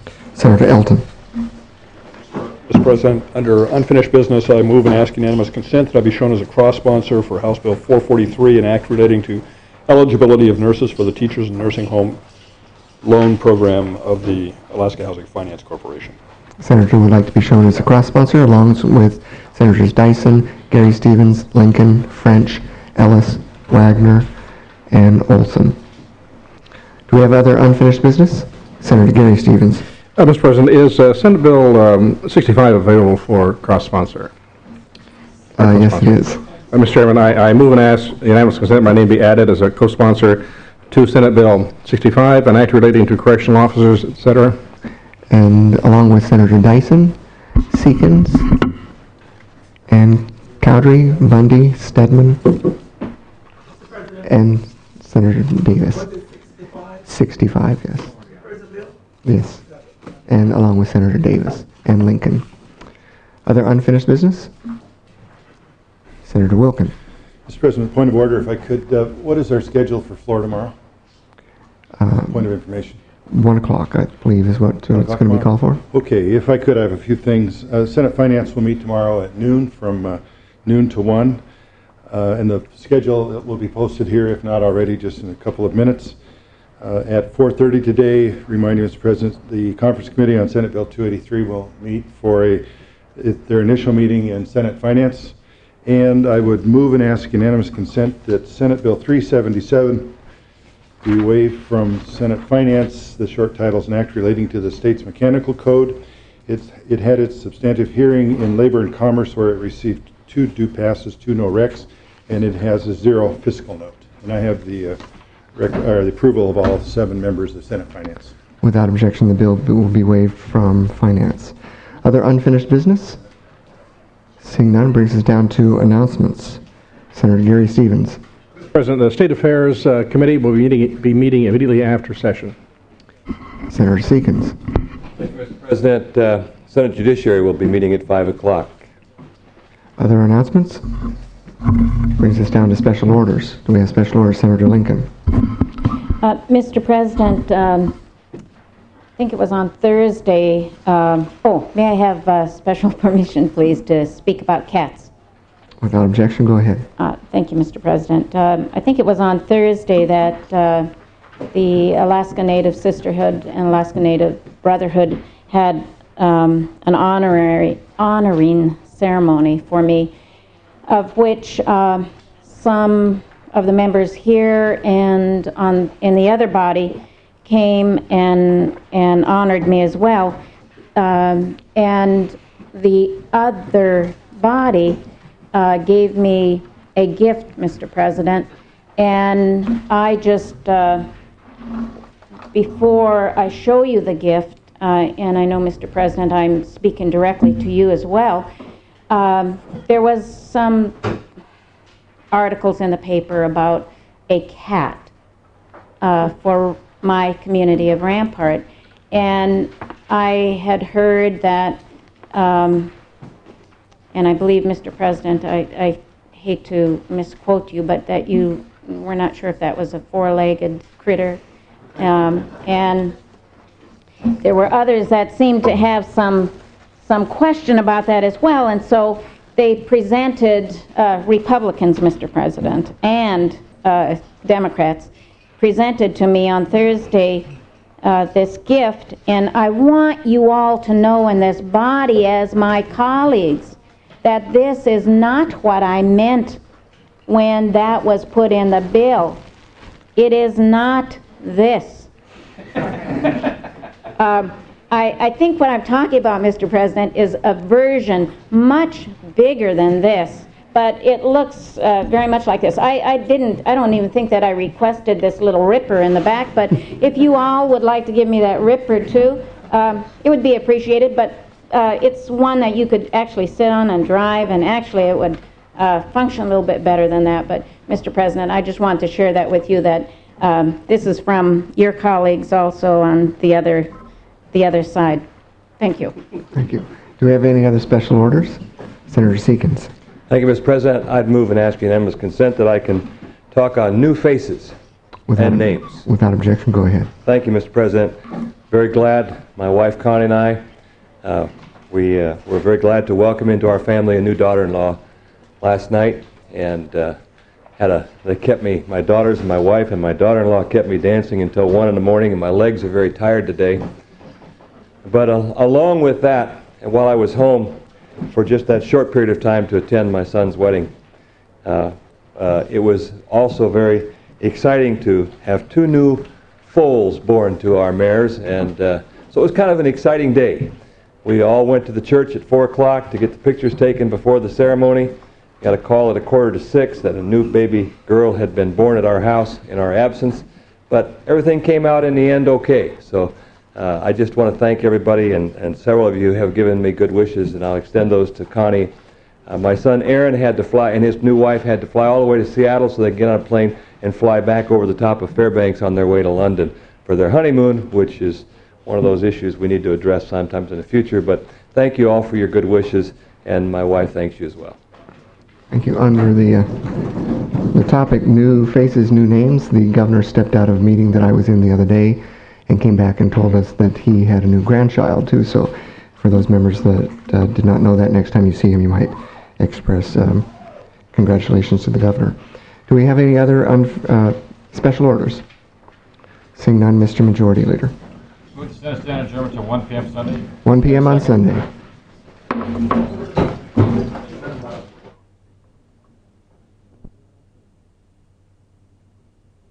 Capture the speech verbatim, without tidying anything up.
Senator Elton. Mister President, under unfinished business, I move and ask unanimous consent that I be shown as a cross-sponsor for House Bill four forty-three, an act relating to eligibility of nurses for the Teachers and Nursing Home Loan Program of the Alaska Housing Finance Corporation. Senator would like to be shown as a cross-sponsor along with Senators Dyson, Gary Stevens, Lincoln, French, Ellis, Wagner, and Olson. Do we have other unfinished business? Senator Gary Stevens. Uh, Mister President, is uh, Senate Bill um, sixty-five available for cross-sponsor? Uh, yes, it is. Uh, Mister Chairman, I, I move and ask unanimous consent my name be added as a co-sponsor to Senate Bill sixty-five, an act relating to correctional officers, et cetera. And along with Senator Dyson, Seekins, and Cowdery, Bundy, Stedman, and Senator Davis. sixty-five, yes. Yes. And along with Senator Davis and Lincoln. Other unfinished business? Senator Wilkin. Mister President, point of order, if I could, uh, what is our schedule for floor tomorrow? Um, point of information. One o'clock, I believe, is what uh, it's going to be called for. Okay, if I could, I have a few things. Uh, Senate Finance will meet tomorrow at noon, from uh, noon to one. Uh, and the schedule will be posted here, if not already, just in a couple of minutes. Uh, at four thirty today, remind you, Mister President, the Conference Committee on Senate Bill two eighty-three will meet for a it, their initial meeting in Senate Finance. And I would move and ask unanimous consent that Senate Bill three seventy-seven be waived from Senate Finance. The short title is an act relating to the state's mechanical code. It's, it had its substantive hearing in Labor and Commerce, where it received two due passes, two no recs, and it has a zero fiscal note. And I have the, uh, rec or the approval of all seven members of Senate Finance. Without objection, the bill will be waived from Finance. Other unfinished business? Seeing none, brings us down to announcements. Senator Gary Stevens. Mister President, the State Affairs uh, Committee will be meeting, be meeting immediately after session. Senator Seekins. Thank you, Mister President. Uh, Senate Judiciary will be meeting at five o'clock. Other announcements? Brings us down to special orders. Do we have special orders? Senator Lincoln. Uh, Mister President, um, I think it was on Thursday. Um, oh, may I have uh, special permission, please, to speak about cats? Without objection, go ahead. Uh, thank you, Mister President. Um, I think it was on Thursday that uh, the Alaska Native Sisterhood and Alaska Native Brotherhood had um, an honorary honoring ceremony for me, of which uh, some of the members here and on in the other body came and and honored me as well, um, and the other body uh, gave me a gift, Mister President, and I just uh, before I show you the gift, uh, and I know, Mister President, I'm speaking directly to you as well. Um, there was some articles in the paper about a cat uh, for my community of Rampart, and I had heard that, um, and I believe, Mister President, I, I hate to misquote you, but that you were not sure if that was a four-legged critter, um, and there were others that seemed to have some some question about that as well, and so they presented, uh, Republicans, Mister President, and uh, Democrats, presented to me on Thursday uh, this gift, and I want you all to know in this body as my colleagues that this is not what I meant when that was put in the bill. It is not this. um, I, I think what I'm talking about, Mister President, is a version much bigger than this, but it looks uh, very much like this. I, I didn't, I don't even think that I requested this little ripper in the back, but if you all would like to give me that ripper too, um, it would be appreciated, but uh, it's one that you could actually sit on and drive, and actually it would uh, function a little bit better than that. But Mister President, I just want to share that with you, that um, this is from your colleagues also on the other the other side. Thank you. Thank you. Do we have any other special orders? Senator Seekins. Thank you, Mister President. I'd move and ask unanimous consent that I can talk on new faces without and names. Without objection, go ahead. Thank you, Mister President. very glad, my wife Connie and I, uh, we uh, were very glad to welcome into our family a new daughter-in-law last night, and uh, had a, they kept me, my daughters and my wife and my daughter-in-law kept me dancing until one in the morning, and my legs are very tired today. But uh, along with that, and while I was home for just that short period of time to attend my son's wedding, uh, uh, it was also very exciting to have two new foals born to our mares, and uh, so it was kind of an exciting day. We all went to the church at four o'clock to get the pictures taken before the ceremony. Got a call at a quarter to six that a new baby girl had been born at our house in our absence, but everything came out in the end okay. So uh, I just want to thank everybody, and, and several of you have given me good wishes, and I'll extend those to Connie. Uh, my son Aaron had to fly, and his new wife had to fly all the way to Seattle so they could get on a plane and fly back over the top of Fairbanks on their way to London for their honeymoon, which is one of those issues we need to address sometimes in the future. But thank you all for your good wishes, and my wife thanks you as well. Thank you. Under the, uh, the topic, new faces, new names, the governor stepped out of a meeting that I was in the other day and came back and told us that he had a new grandchild, too. So for those members that uh, did not know that, next time you see him, you might express um, congratulations to the governor. Do we have any other un uh, special orders? Seeing none, Mister Majority Leader. Move the Senate stand adjournment to one p m Sunday. one p m on Sunday.